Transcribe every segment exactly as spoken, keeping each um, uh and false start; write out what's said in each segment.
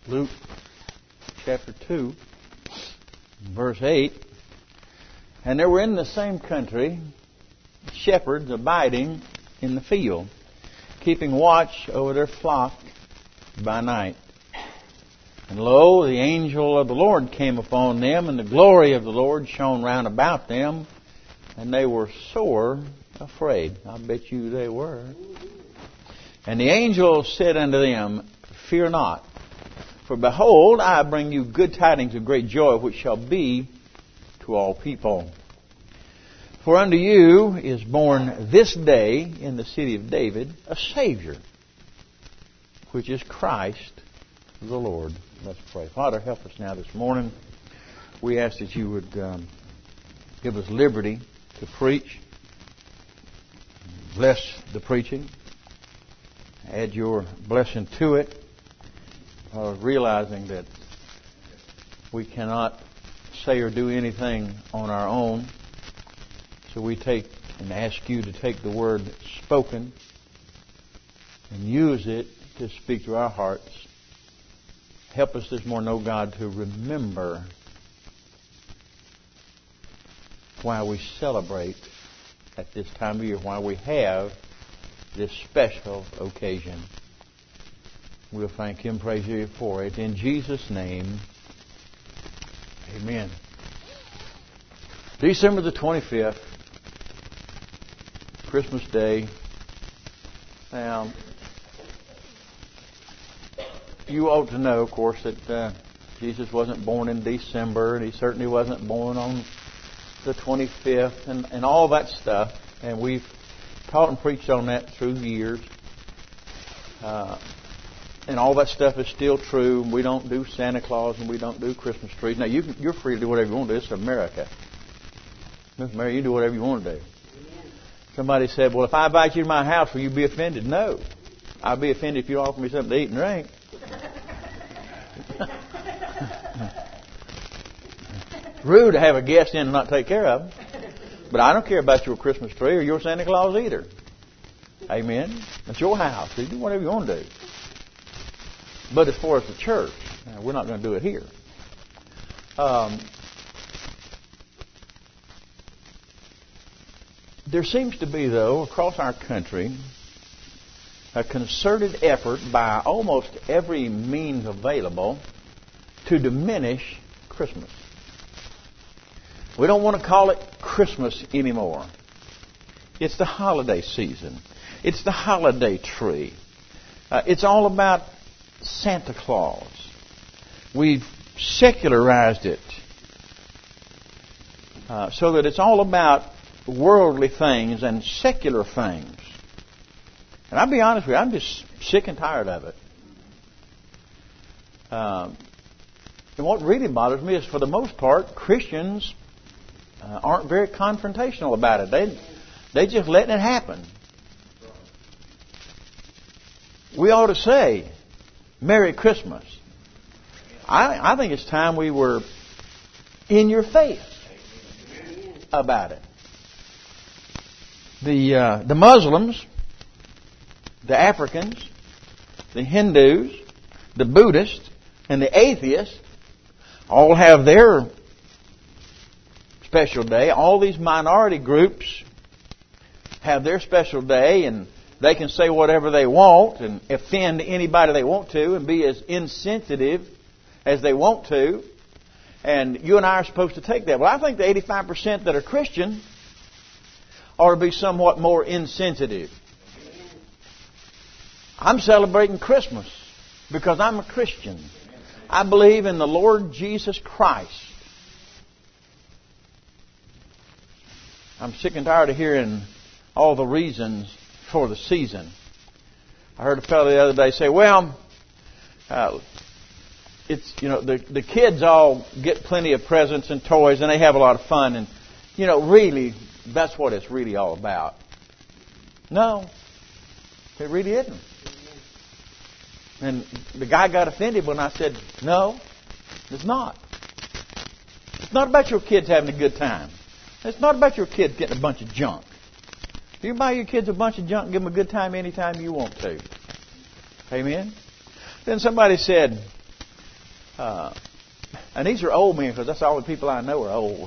Luke chapter two, verse eight. And there were in the same country shepherds abiding in the field, keeping watch over their flock by night. And lo, the angel of the Lord came upon them, and the glory of the Lord shone round about them, and they were sore afraid. I bet you they were. And the angel said unto them, Fear not, for behold, I bring you good tidings of great joy, which shall be to all people. For unto you is born this day in the city of David a Savior, which is Christ the Lord. Let's pray. Father, help us now this morning. We ask that you would um, give us liberty to preach. Bless the preaching. Add your blessing to it. Uh, realizing that we cannot say or do anything on our own. So we take and ask you to take the word that's spoken and use it to speak to our hearts. Help us this morning, oh God, to remember why we celebrate at this time of year, why we have this special occasion. We'll thank Him, praise you for it. In Jesus' name, amen. December the twenty-fifth, Christmas Day. Now, you ought to know, of course, that uh, Jesus wasn't born in December, and He certainly wasn't born on the twenty-fifth, and, and all that stuff. And we've taught and preached on that through the years. Uh, and all that stuff is still true. We don't do Santa Claus and we don't do Christmas trees. Now, you, you're free to do whatever you want to do. It's America. Miss Mary, you do whatever you want to do. Amen. Somebody said, well, if I invite you to my house, will you be offended? No. I'll be offended if you offer me something to eat and drink. Rude to have a guest in and not take care of them. But I don't care about your Christmas tree or your Santa Claus either. Amen. It's your house. You do whatever you want to do. But as far as the church, we're not going to do it here. Um, there seems to be, though, across our country, a concerted effort by almost every means available to diminish Christmas. We don't want to call it Christmas anymore. It's the holiday season. It's the holiday tree. Uh, it's all about Santa Claus. We've secularized it uh, so that it's all about worldly things and secular things. And I'll be honest with you, I'm just sick and tired of it. Um, and what really bothers me is, for the most part, Christians uh, aren't very confrontational about it. They they just letting it happen. We ought to say, Merry Christmas. I, I think it's time we were in your face about it. The uh, the Muslims, the Africans, the Hindus, the Buddhists, and the atheists all have their special day. All these minority groups have their special day, and they can say whatever they want and offend anybody they want to and be as insensitive as they want to. And you and I are supposed to take that. Well, I think the eighty-five percent that are Christian ought to be somewhat more insensitive. I'm celebrating Christmas because I'm a Christian. I believe in the Lord Jesus Christ. I'm sick and tired of hearing all the reasons for the season. I heard a fellow the other day say, well, uh, it's, you know, the, the kids all get plenty of presents and toys and they have a lot of fun, and, you know, really, that's what it's really all about. No, it really isn't. And the guy got offended when I said, no, it's not. It's not about your kids having a good time. It's not about your kids getting a bunch of junk. You buy your kids a bunch of junk and give them a good time anytime you want to. Amen? Then somebody said, Uh, and these are old men because that's all the people I know are old.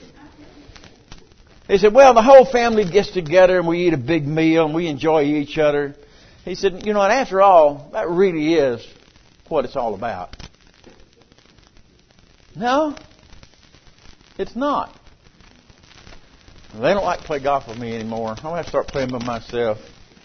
He said, well, the whole family gets together and we eat a big meal and we enjoy each other. He said, you know, and after all, that really is what it's all about. No, it's not. They don't like to play golf with me anymore. I'm going to have to start playing by myself.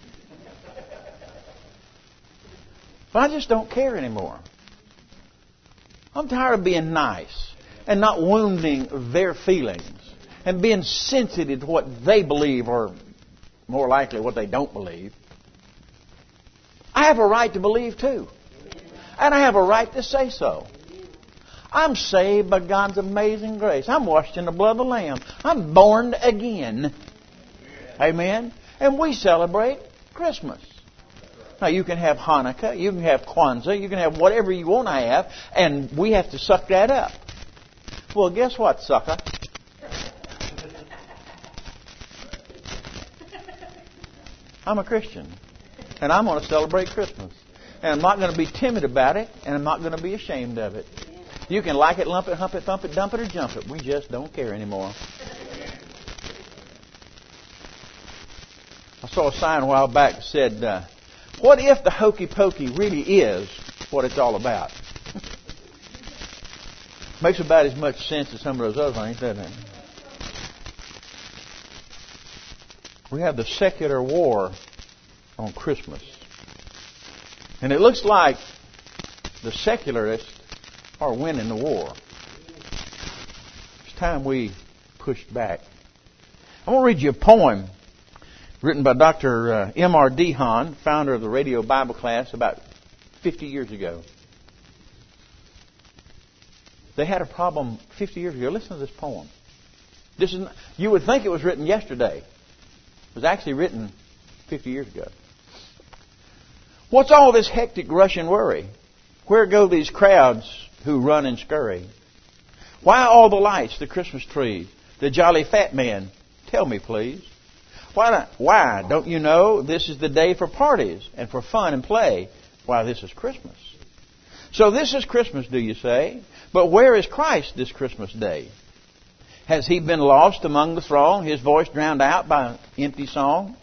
But I just don't care anymore. I'm tired of being nice and not wounding their feelings and being sensitive to what they believe or more likely what they don't believe. I have a right to believe too. And I have a right to say so. I'm saved by God's amazing grace. I'm washed in the blood of the Lamb. I'm born again. Amen. And we celebrate Christmas. Now you can have Hanukkah, you can have Kwanzaa, you can have whatever you want to have, and we have to suck that up. Well, guess what, sucker? I'm a Christian, and I'm going to celebrate Christmas. And I'm not going to be timid about it, and I'm not going to be ashamed of it. You can like it, lump it, hump it, thump it, dump it, or jump it. We just don't care anymore. I saw a sign a while back that said, uh, what if the hokey pokey really is what it's all about? Makes about as much sense as some of those other things, doesn't it? We have the secular war on Christmas. And it looks like the secularists are winning the war. It's time we pushed back. I want to read you a poem written by Doctor Uh, M R Dehan, founder of the Radio Bible Class, about fifty years ago. They had a problem fifty years ago. Listen to this poem. This is not, you would think it was written yesterday. It was actually written fifty years ago. What's all this hectic rush and worry? Where go these crowds who run and scurry? Why all the lights, the Christmas trees, the jolly fat man? Tell me, please. Why not? Why? Don't you know this is the day for parties and for fun and play? Why, this is Christmas. So this is Christmas, do you say? But where is Christ this Christmas day? Has he been lost among the throng, his voice drowned out by an empty song?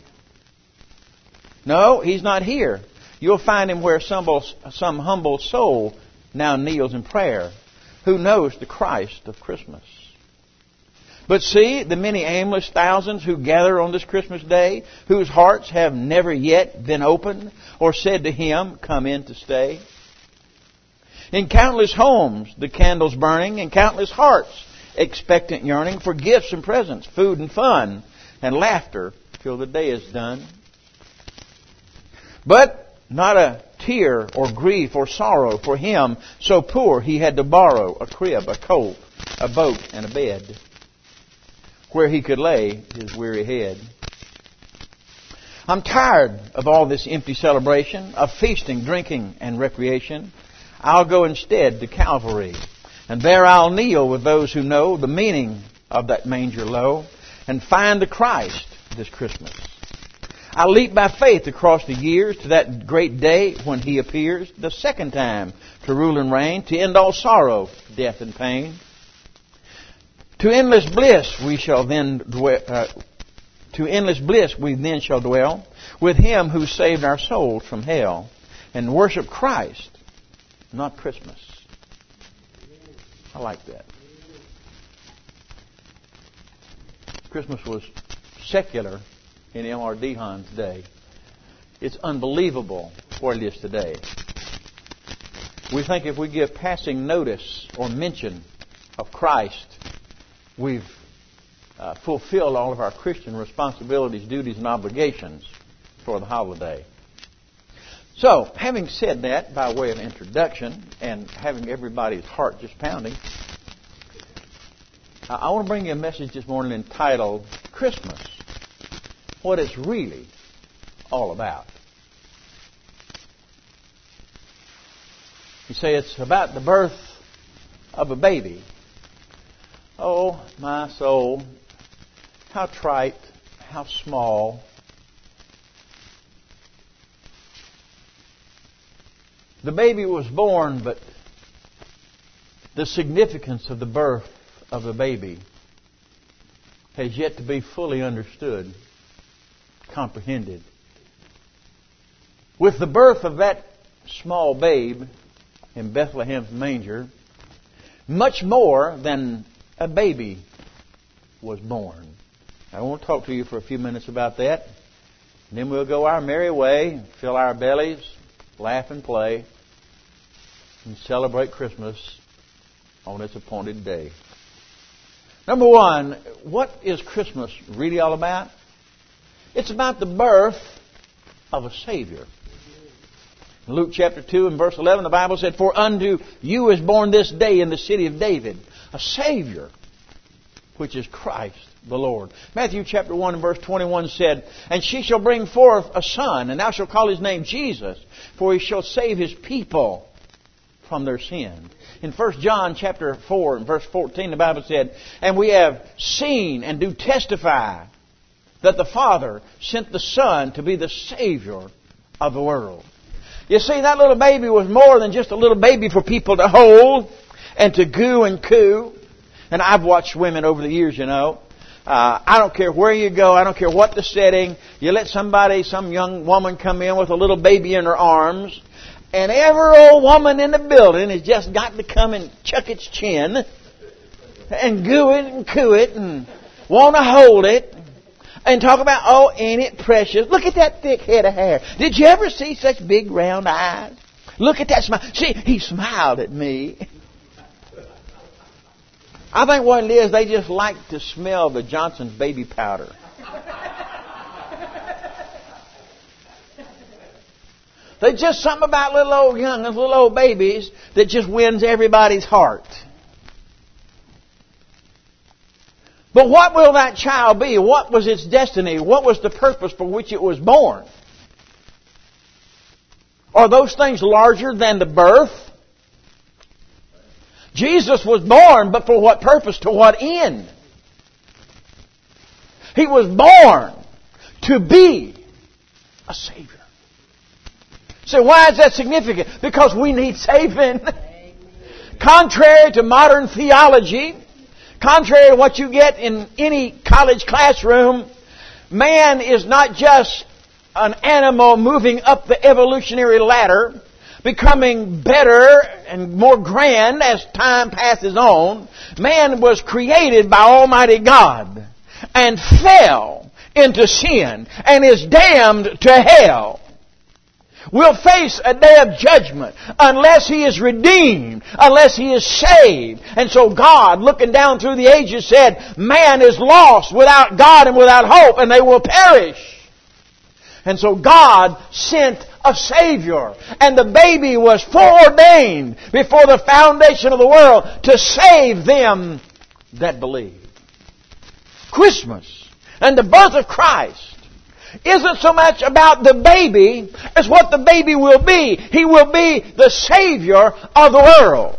No, he's not here. You'll find him where some, some humble soul now kneels in prayer, who knows the Christ of Christmas. But see the many aimless thousands who gather on this Christmas day, whose hearts have never yet been opened or said to him, come in to stay. In countless homes the candles burning, in countless hearts expectant yearning for gifts and presents, food and fun, and laughter till the day is done. But not a tear or grief or sorrow for him so poor he had to borrow a crib, a coat, a boat, and a bed where he could lay his weary head. I'm tired of all this empty celebration, of feasting, drinking, and recreation. I'll go instead to Calvary, and there I'll kneel with those who know the meaning of that manger low, and find the Christ this Christmas. I'll leap by faith across the years to that great day when He appears the second time to rule and reign, to end all sorrow, death, and pain. To endless bliss we shall then dwell. Uh, to endless bliss we then shall dwell with Him who saved our souls from hell, and worship Christ, not Christmas. I like that. Christmas was secular in M R Dehan's day. It's unbelievable what it is today. We think if we give passing notice or mention of Christ, we've uh, fulfilled all of our Christian responsibilities, duties, and obligations for the holiday. So, having said that by way of introduction and having everybody's heart just pounding, I want to bring you a message this morning entitled Christmas, what it's really all about. You say it's about the birth of a baby. Oh, my soul, how trite, how small. The baby was born, but the significance of the birth of the baby has yet to be fully understood, comprehended. With the birth of that small babe in Bethlehem's manger, much more than a baby was born. I want to talk to you for a few minutes about that. And then we'll go our merry way, fill our bellies, laugh and play, and celebrate Christmas on its appointed day. Number one, what is Christmas really all about? It's about the birth of a Savior. In Luke chapter two and verse eleven, the Bible said, "For unto you is born this day in the city of David a Savior, which is Christ the Lord." Matthew chapter one and verse twenty-one said, "And she shall bring forth a son, and thou shalt call his name Jesus, for he shall save his people from their sin." In First John chapter four and verse fourteen, the Bible said, "And we have seen and do testify that the Father sent the Son to be the Savior of the world." You see, that little baby was more than just a little baby for people to hold and to goo and coo. And I've watched women over the years, you know. Uh, I don't care where you go. I don't care what the setting. You let somebody, some young woman come in with a little baby in her arms, and every old woman in the building has just got to come and chuck its chin and goo it and coo it and want to hold it and talk about, "Oh, ain't it precious? Look at that thick head of hair. Did you ever see such big round eyes? Look at that smile. See, he smiled at me." I think what it is, they just like to smell the Johnson's baby powder. There's just something about little old young, little old babies that just wins everybody's heart. But what will that child be? What was its destiny? What was the purpose for which it was born? Are those things larger than the birth? Jesus was born, but for what purpose? To what end? He was born to be a Savior. So why is that significant? Because we need saving. Contrary to modern theology, contrary to what you get in any college classroom, man is not just an animal moving up the evolutionary ladder, becoming better and more grand as time passes on. Man was created by Almighty God and fell into sin and is damned to hell. Will face a day of judgment unless he is redeemed, unless he is saved. And so God, looking down through the ages, said, man is lost without God and without hope, and they will perish. And so God sent a Savior. And the baby was foreordained before the foundation of the world to save them that believe. Christmas and the birth of Christ isn't so much about the baby as what the baby will be. He will be the Savior of the world.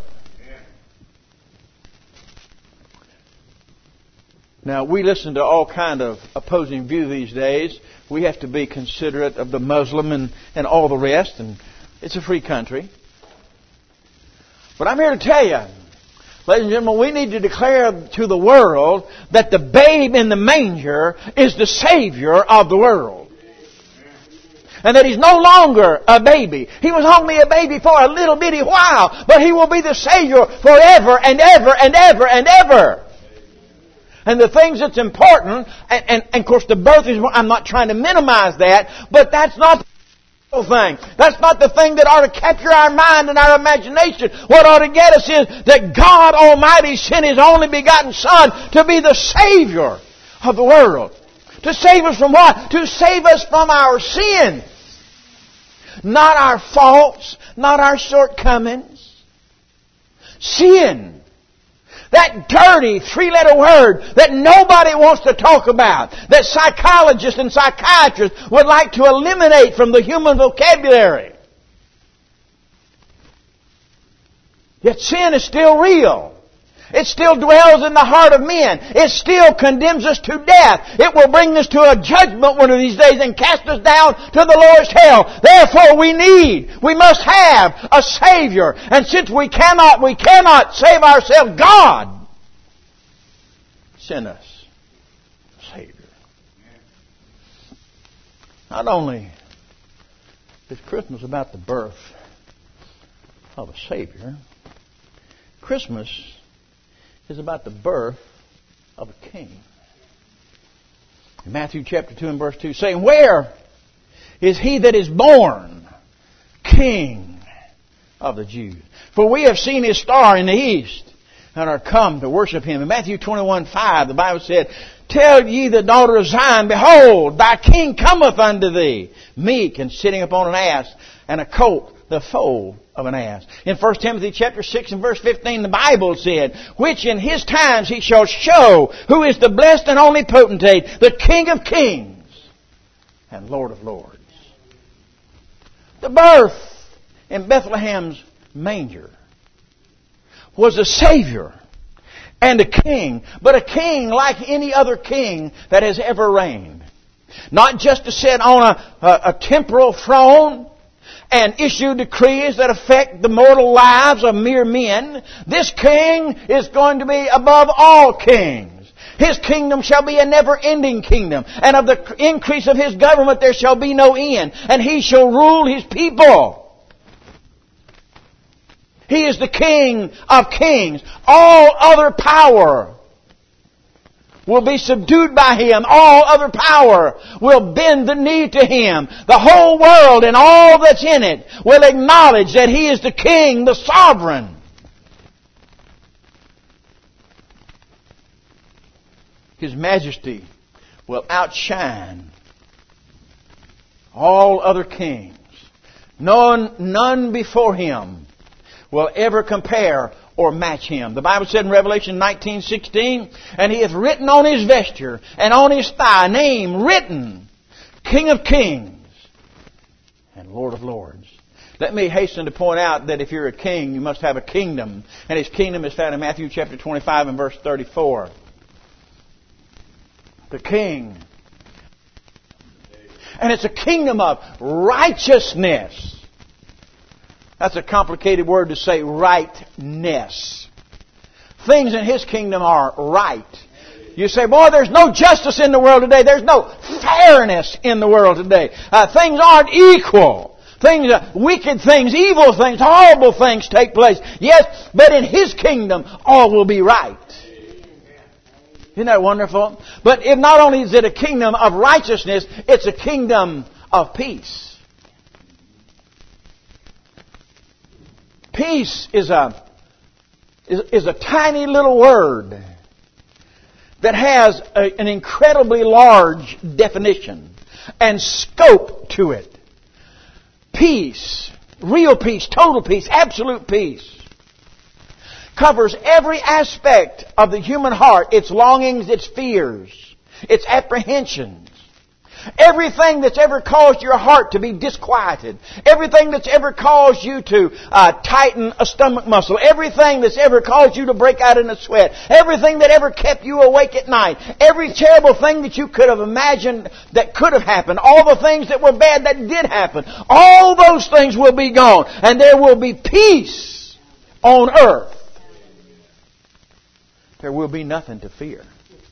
Now, we listen to all kind of opposing view these days. We have to be considerate of the Muslim and, and all the rest, and it's a free country. But I'm here to tell you, ladies and gentlemen, we need to declare to the world that the babe in the manger is the Savior of the world. And that He's no longer a baby. He was only a baby for a little bitty while, but He will be the Savior forever and ever and ever and ever. And the things that's important, and, and, and of course the birth is, I'm not trying to minimize that, but that's not the thing. That's not the thing that ought to capture our mind and our imagination. What ought to get us is that God Almighty sent His only begotten Son to be the Savior of the world. To save us from what? To save us from our sins. Not our faults, not our shortcomings. Sin. That dirty three-letter word that nobody wants to talk about, that psychologists and psychiatrists would like to eliminate from the human vocabulary. Yet sin is still real. It still dwells in the heart of men. It still condemns us to death. It will bring us to a judgment one of these days and cast us down to the lowest hell. Therefore we need, we must have a Savior. And since we cannot, we cannot save ourselves, God sent us a Savior. Not only is Christmas about the birth of a Savior, Christmas is about the birth of a King. In Matthew chapter two and verse two, saying, "Where is he that is born King of the Jews? For we have seen his star in the east, and are come to worship him." In Matthew twenty-one five, the Bible said, "Tell ye the daughter of Zion, behold, thy king cometh unto thee, meek and sitting upon an ass, and a colt, the foal of an ass." In First Timothy chapter six and verse fifteen, the Bible said, "Which in his times he shall show who is the blessed and only potentate, the King of kings and Lord of lords." The birth in Bethlehem's manger was a Savior and a King, but a King like any other king that has ever reigned. Not just to sit on a, a, a temporal throne and issue decrees that affect the mortal lives of mere men. This King is going to be above all kings. His kingdom shall be a never-ending kingdom, and of the increase of His government there shall be no end, and He shall rule His people. He is the King of kings. All other power will be subdued by Him. All other power will bend the knee to Him. The whole world and all that's in it will acknowledge that He is the King, the sovereign. His majesty will outshine all other kings. None, none before Him will ever compare or match Him. The Bible said in Revelation nineteen sixteen, "And He hath written on His vesture and on His thigh, name written, King of kings and Lord of lords." Let me hasten to point out that if you're a king, you must have a kingdom. And His kingdom is found in Matthew chapter twenty-five and verse thirty-four. The King. And it's a kingdom of righteousness. That's a complicated word to say, rightness. Things in His kingdom are right. You say, boy, there's no justice in the world today. There's no fairness in the world today. Uh, things aren't equal. Things, uh, wicked things, evil things, horrible things take place. Yes, but in His kingdom, all will be right. Isn't that wonderful? But if not only is it a kingdom of righteousness, it's a kingdom of peace. Peace is a, is, is a tiny little word that has a, an incredibly large definition and scope to it. Peace, real peace, total peace, absolute peace, covers every aspect of the human heart, its longings, its fears, its apprehensions. Everything that's ever caused your heart to be disquieted. Everything that's ever caused you to uh, tighten a stomach muscle. Everything that's ever caused you to break out in a sweat. Everything that ever kept you awake at night. Every terrible thing that you could have imagined that could have happened. All the things that were bad that did happen. All those things will be gone. And there will be peace on earth. There will be nothing to fear.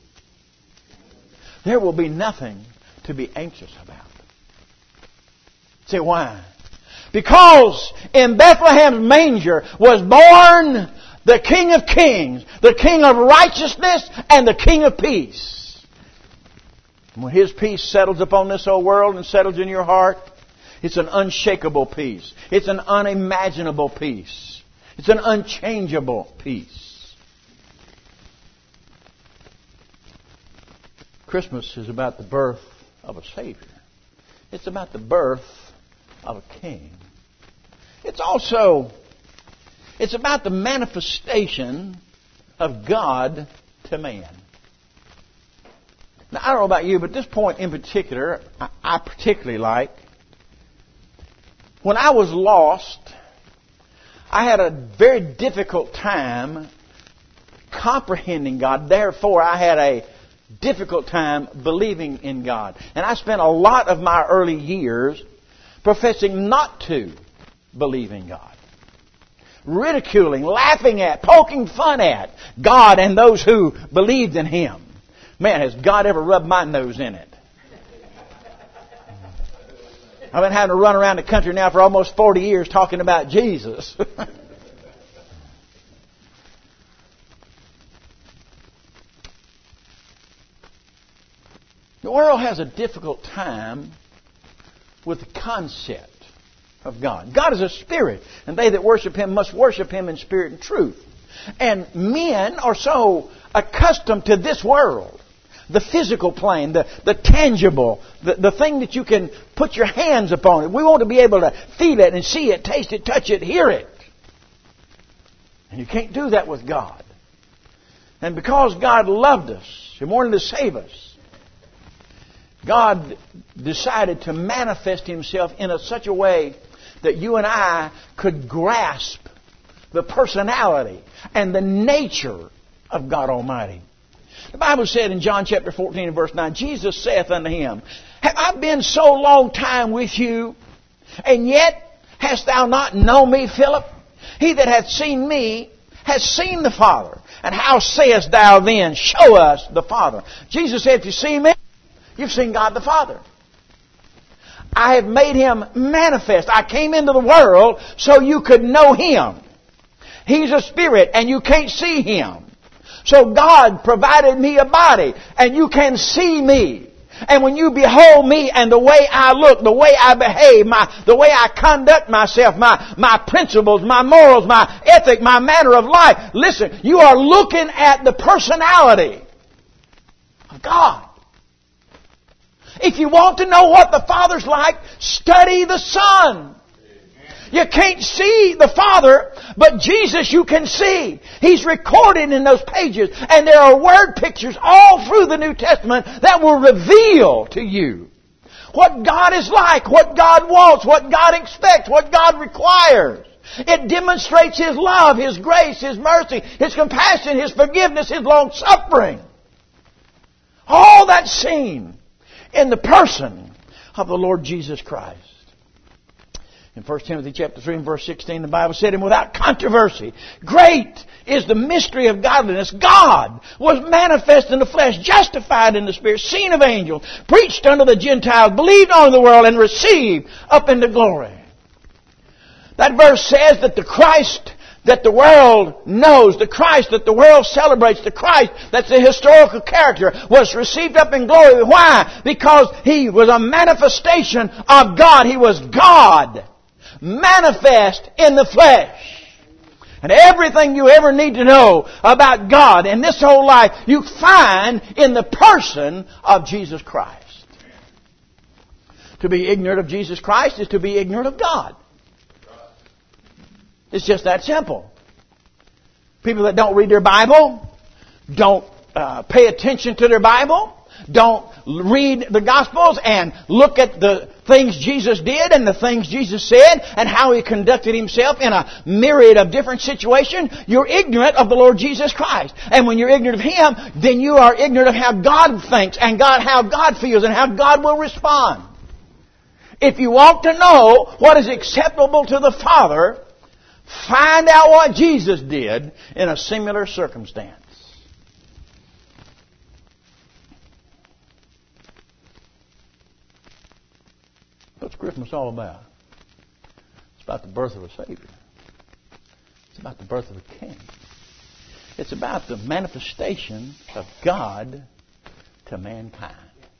There will be nothing to be anxious about. Say, why? Because in Bethlehem's manger was born the King of kings, the King of righteousness, and the King of peace. And when His peace settles upon this whole world and settles in your heart, it's an unshakable peace. It's an unimaginable peace. It's an unchangeable peace. Christmas is about the birth of a Savior. It's about the birth of a King. It's also, it's about the manifestation of God to man. Now, I don't know about you, but this point in particular, I, I particularly like. When I was lost, I had a very difficult time comprehending God. Therefore, I had a difficult time believing in God. And I spent a lot of my early years professing not to believe in God. Ridiculing, laughing at, poking fun at God and those who believed in Him. Man, has God ever rubbed my nose in it? I've been having to run around the country now for almost forty years talking about Jesus. The world has a difficult time with the concept of God. God is a spirit, and they that worship Him must worship Him in spirit and truth. And men are so accustomed to this world, the physical plane, the, the tangible, the, the thing that you can put your hands upon. It. We want to be able to feel it and see it, taste it, touch it, hear it. And you can't do that with God. And because God loved us and wanted to save us, God decided to manifest Himself in a, such a way that you and I could grasp the personality and the nature of God Almighty. The Bible said in John chapter fourteen and verse nine, Jesus saith unto him, Have I been so long time with you, and yet hast thou not known me, Philip? He that hath seen me has seen the Father. And how sayest thou then, Show us the Father? Jesus said, If you see me, you've seen God the Father. I have made Him manifest. I came into the world so you could know Him. He's a spirit and you can't see Him. So God provided me a body and you can see me. And when you behold me and the way I look, the way I behave, my, the way I conduct myself, my, my principles, my morals, my ethic, my manner of life, listen, you are looking at the personality of God. If you want to know what the Father's like, study the Son. You can't see the Father, but Jesus you can see. He's recorded in those pages, and there are word pictures all through the New Testament that will reveal to you what God is like, what God wants, what God expects, what God requires. It demonstrates His love, His grace, His mercy, His compassion, His forgiveness, His long-suffering. All that's seen in the person of the Lord Jesus Christ. In First Timothy chapter three and verse sixteen, the Bible said, And without controversy, great is the mystery of godliness. God was manifest in the flesh, justified in the Spirit, seen of angels, preached unto the Gentiles, believed on the world, and received up into glory. That verse says that the Christ that the world knows, the Christ that the world celebrates, the Christ that's the historical character, was received up in glory. Why? Because He was a manifestation of God. He was God, manifest in the flesh. And everything you ever need to know about God in this whole life, you find in the person of Jesus Christ. To be ignorant of Jesus Christ is to be ignorant of God. It's just that simple. People that don't read their Bible, don't uh, pay attention to their Bible, don't read the Gospels and look at the things Jesus did and the things Jesus said and how He conducted Himself in a myriad of different situations, you're ignorant of the Lord Jesus Christ. And when you're ignorant of Him, then you are ignorant of how God thinks and God how God feels and how God will respond. If you want to know what is acceptable to the Father, find out what Jesus did in a similar circumstance. What's Christmas all about? It's about the birth of a Savior. It's about the birth of a King. It's about the manifestation of God to mankind.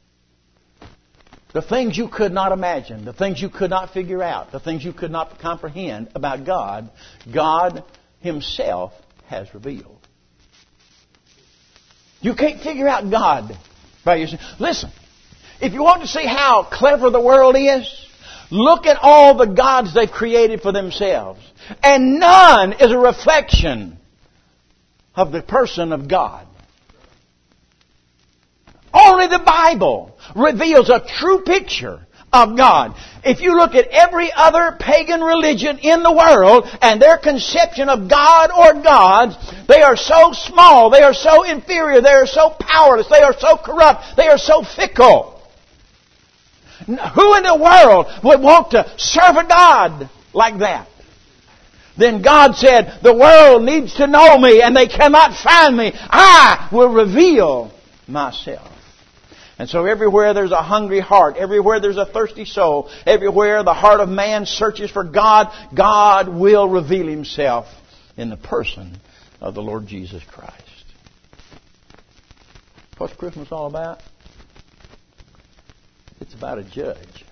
The things you could not imagine, the things you could not figure out, the things you could not comprehend about God, God Himself has revealed. You can't figure out God by yourself. Listen, if you want to see how clever the world is, look at all the gods they've created for themselves. And none is a reflection of the person of God. Only the Bible reveals a true picture of God. If you look at every other pagan religion in the world and their conception of God or gods, They are so small. They are so inferior. They are so powerless. They are so corrupt. They are so fickle. Who in the world would want to serve a God like that? Then God said, the world needs to know me and they cannot find me. I will reveal myself. And so everywhere there's a hungry heart, everywhere there's a thirsty soul, everywhere the heart of man searches for God, God will reveal Himself in the person of the Lord Jesus Christ. What's Christmas all about? It's about a judge.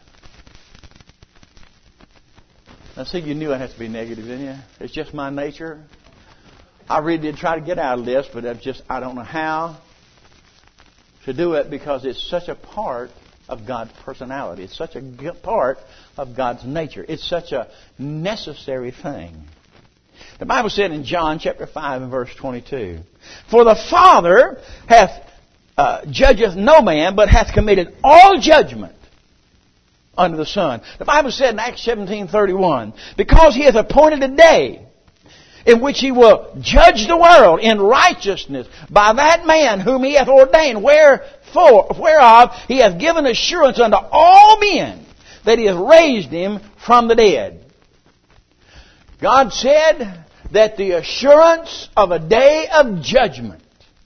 Now see, you knew it has to be negative, didn't you? It's just my nature. I really did try to get out of this, but I've just, I don't know how to do it because it's such a part of God's personality. It's such a part of God's nature. It's such a necessary thing. The Bible said in John chapter five and verse twenty-two, for the Father hath uh, judgeth no man, but hath committed all judgment unto the Son. The Bible said in Acts seventeen thirty-one, because He hath appointed a day in which He will judge the world in righteousness by that man whom He hath ordained, wherefore, whereof He hath given assurance unto all men that He hath raised Him from the dead. God said that the assurance of a day of judgment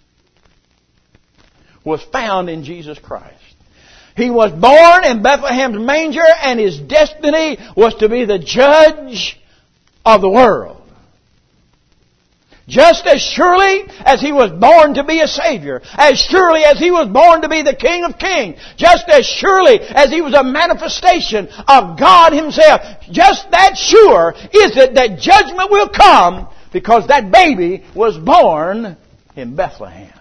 was found in Jesus Christ. He was born in Bethlehem's manger, and His destiny was to be the judge of the world. Just as surely as He was born to be a Savior, as surely as He was born to be the King of Kings, just as surely as He was a manifestation of God Himself, just that sure is it that judgment will come because that baby was born in Bethlehem.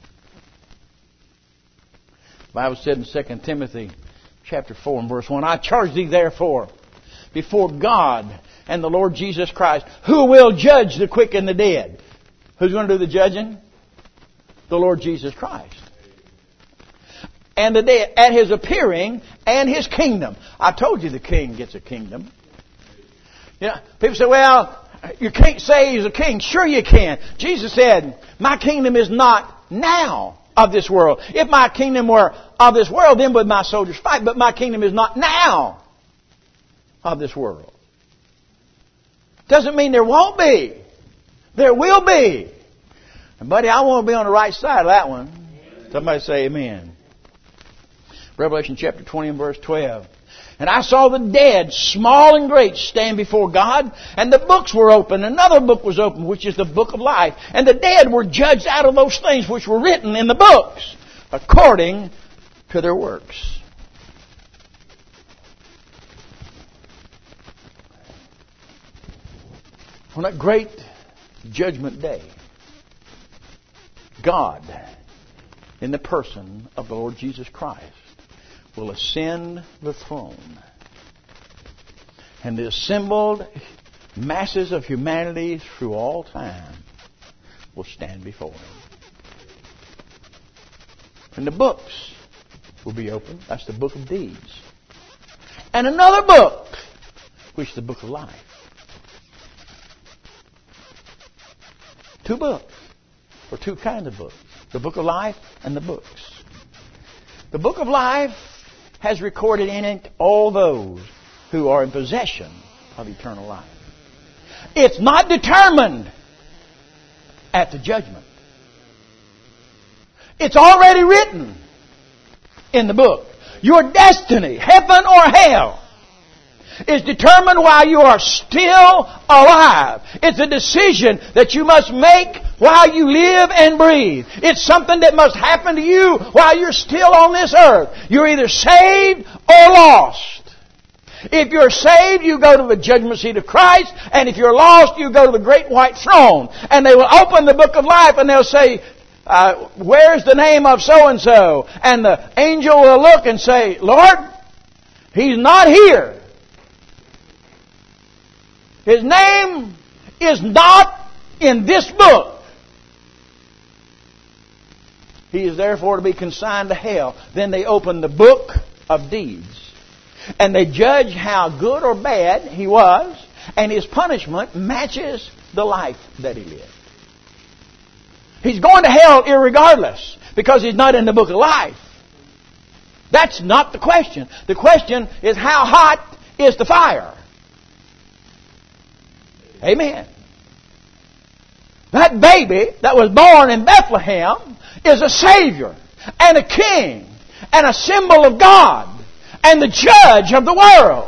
The Bible said in Second Timothy chapter four and verse one, I charge thee therefore before God and the Lord Jesus Christ, who will judge the quick and the dead. Who's going to do the judging? The Lord Jesus Christ. And the dead, at His appearing and His kingdom. I told you the king gets a kingdom. You know, people say, well, you can't say He's a king. Sure you can. Jesus said, my kingdom is not now of this world. If my kingdom were of this world, then would my soldiers fight. But my kingdom is not now of this world. Doesn't mean there won't be. There will be. And buddy, I want to be on the right side of that one. Somebody say amen. Revelation chapter twenty and verse twelve. And I saw the dead, small and great, stand before God, and the books were open. Another book was opened, which is the book of life. And the dead were judged out of those things which were written in the books, according to their works. On that great judgment day, God, in the person of the Lord Jesus Christ, will ascend the throne. And the assembled masses of humanity through all time will stand before Him. And the books will be opened. That's the book of deeds. And another book, which is the book of life. Two books, or two kinds of books. The book of life and the books. The book of life has recorded in it all those who are in possession of eternal life. It's not determined at the judgment. It's already written in the book. Your destiny, heaven or hell, is determined while you are still alive. It's a decision that you must make while you live and breathe. It's something that must happen to you while you're still on this earth. You're either saved or lost. If you're saved, you go to the judgment seat of Christ. And if you're lost, you go to the great white throne. And they will open the book of life and they'll say, uh, where's the name of so-and-so? And the angel will look and say, Lord, he's not here. His name is not in this book. He is therefore to be consigned to hell. Then they open the book of deeds. And they judge how good or bad he was. And his punishment matches the life that he lived. He's going to hell irregardless because he's not in the book of life. That's not the question. The question is, how hot is the fire? Amen. That baby that was born in Bethlehem is a Savior and a King and a symbol of God and the Judge of the world.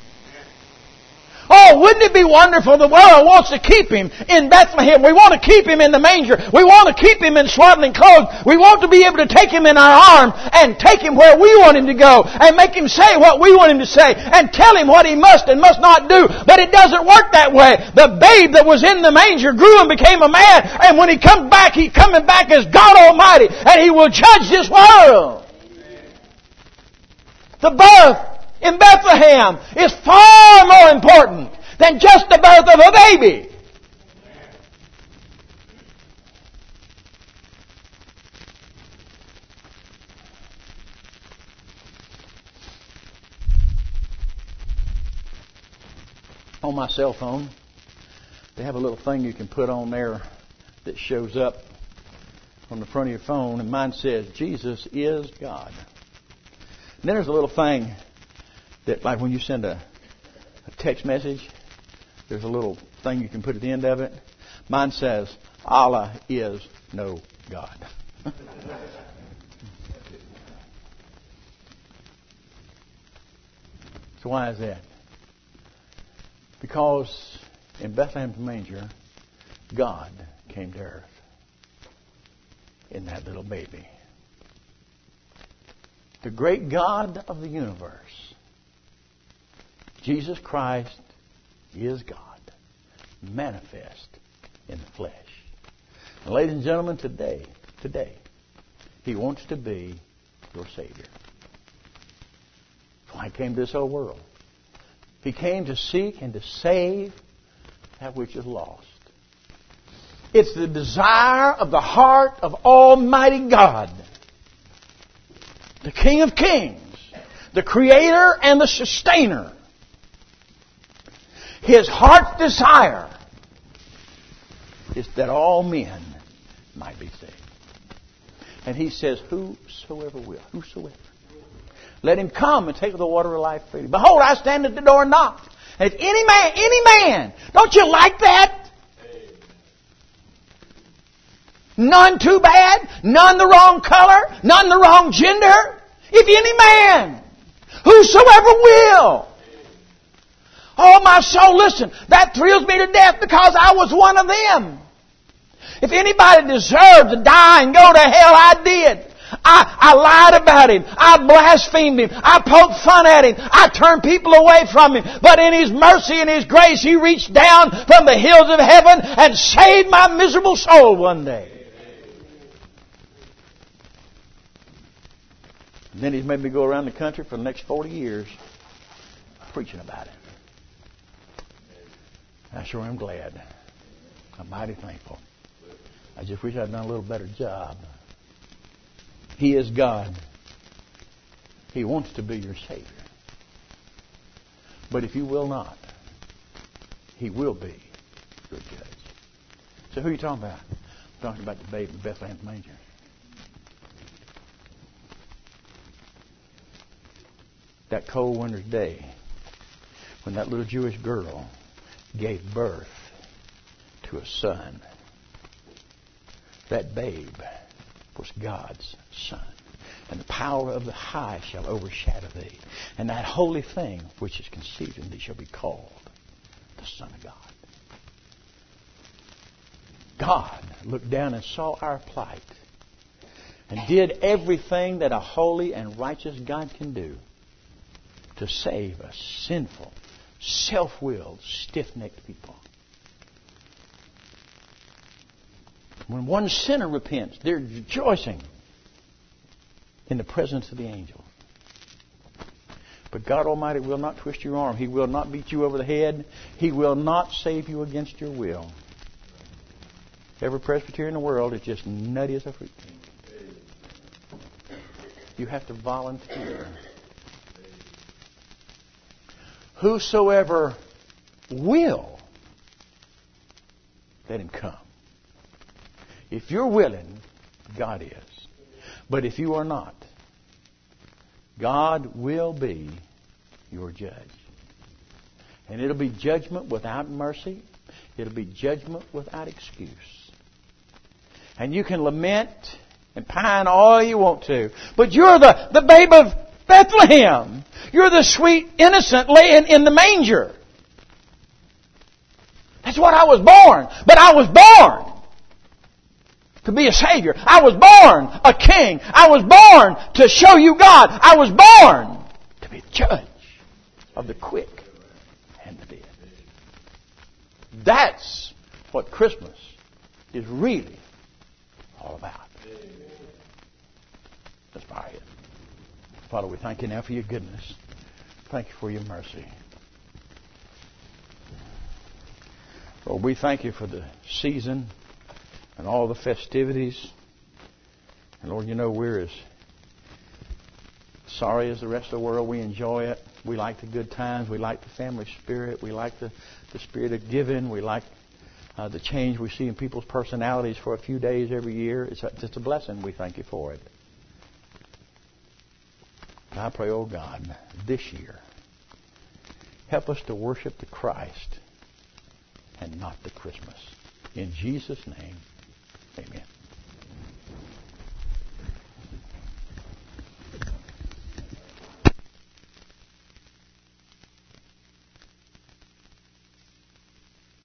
Oh, wouldn't it be wonderful? The world wants to keep Him in Bethlehem. We want to keep Him in the manger. We want to keep Him in swaddling clothes. We want to be able to take Him in our arms and take Him where we want Him to go and make Him say what we want Him to say and tell Him what He must and must not do. But it doesn't work that way. The babe that was in the manger grew and became a man, and when He comes back, He's coming back as God Almighty, and He will judge this world. The birth in Bethlehem is far more important than just the birth of a baby. On my cell phone, they have a little thing you can put on there that shows up on the front of your phone, and mine says, Jesus is God. And then there's a little thing that, like when you send a, a text message, there's a little thing you can put at the end of it. Mine says, Allah is no God. So why is that? Because in Bethlehem's manger, God came to earth in that little baby. The great God of the universe, Jesus Christ, is God, manifest in the flesh. And ladies and gentlemen, today, today, He wants to be your Savior. That's why He came to this whole world. He came to seek and to save that which is lost. It's the desire of the heart of Almighty God, the King of Kings, the Creator and the Sustainer. His heart's desire is that all men might be saved. And He says, whosoever will, whosoever. Let him come and take the water of life freely. Behold, I stand at the door and knock. And if any man, any man, don't you like that? None too bad, none the wrong color, none the wrong gender. If any man, whosoever will. Oh, my soul, listen, that thrills me to death because I was one of them. If anybody deserved to die and go to hell, I did. I, I lied about Him. I blasphemed Him. I poked fun at Him. I turned people away from Him. But in His mercy and His grace, He reached down from the hills of heaven and saved my miserable soul one day. And then He's made me go around the country for the next forty years preaching about it. I sure am glad. I'm mighty thankful. I just wish I'd done a little better job. He is God. He wants to be your Savior. But if you will not, He will be your judge. So who are you talking about? I'm talking about the babe in Bethlehem's manger. That cold winter's day, when that little Jewish girl gave birth to a son, that babe was God's Son. And the power of the high shall overshadow thee. And that holy thing which is conceived in thee shall be called the Son of God. God looked down and saw our plight and did everything that a holy and righteous God can do to save a sinful, self-willed, stiff-necked people. When one sinner repents, they're rejoicing in the presence of the angels. But God Almighty will not twist your arm. He will not beat you over the head. He will not save you against your will. Every Presbyterian in the world is just nutty as a fruit. You have to volunteer. Whosoever will, let him come. If you're willing, God is. But if you are not, God will be your judge. And it'll be judgment without mercy. It'll be judgment without excuse. And you can lament and pine all you want to. But you're the, the babe of Bethlehem. You're the sweet innocent laying in the manger. That's what I was born. But I was born to be a Savior. I was born a King. I was born to show you God. I was born to be the judge of the quick and the dead. That's what Christmas is really all about. Let's bow our heads. Father, we thank you now for your goodness. Thank you for your mercy. Lord, we thank you for the season and all the festivities. And Lord, you know we're as sorry as the rest of the world. We enjoy it. We like the good times. We like the family spirit. We like the, the spirit of giving. We like uh, the change we see in people's personalities for a few days every year. It's a, it's a blessing. We thank you for it. And I pray, oh God, this year, help us to worship the Christ and not the Christmas. In Jesus' name, amen.